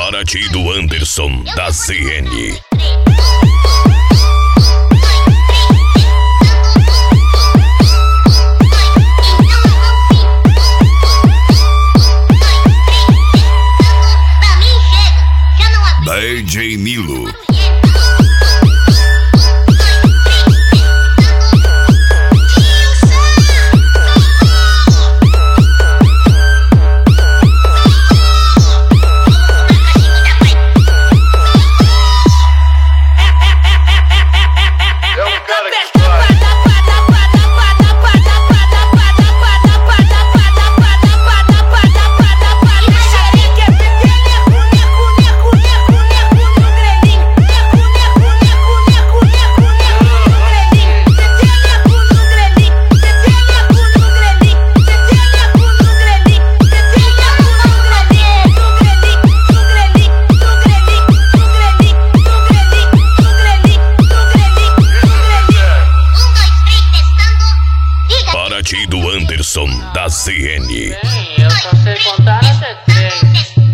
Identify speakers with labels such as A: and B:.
A: Para ti do Anderson da ZN. DJ Milo. Para ti do Anderson da ZN.
B: Eu só sei contar até 3.